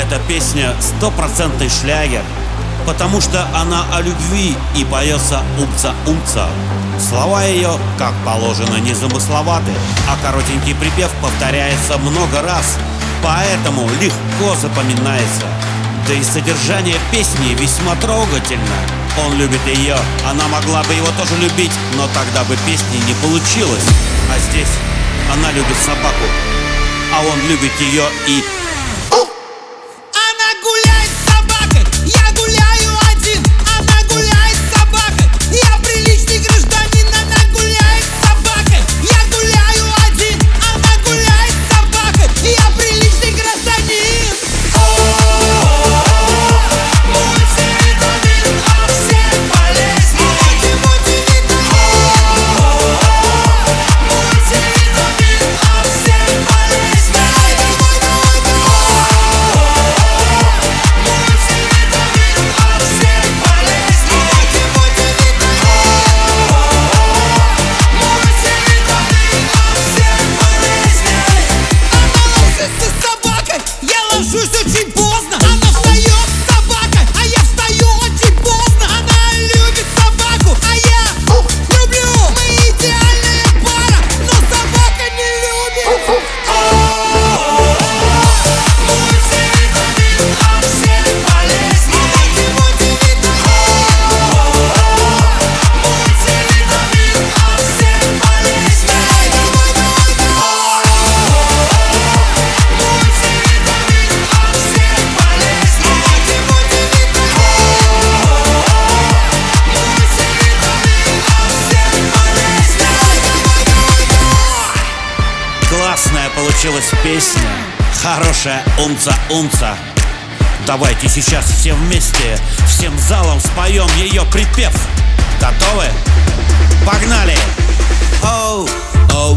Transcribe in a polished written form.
Эта песня стопроцентный шлягер, потому что она о любви и поется умца-умца. Слова ее, как положено, незамысловаты, а коротенький припев повторяется много раз, поэтому легко запоминается. Да и содержание песни весьма трогательно. Он любит ее, она могла бы его тоже любить, но тогда бы песни не получилось. А здесь она любит собаку, а он любит ее и... Она гуляет с собакой, я гуляю один. Она гуляет с собакой, я приличный гражданин. Она гуляет с собакой, я гуляю один. Она гуляет с собакой, я приличный гражданин. Мультивитамин от всех болезней. Мультивитамин от всех болезней. Ложусь очень поздно, она встает с собакой, а я встаю очень поздно. Она любит собаку, а я люблю. Мы идеальная пара, но собака не любит. Мультивитамин от всех болезней. Мультивитамин от всех болезней. Классная получилась песня, хорошая умца-умца. Давайте сейчас все вместе, всем залом споем ее припев. Готовы? Погнали! Оу, оу,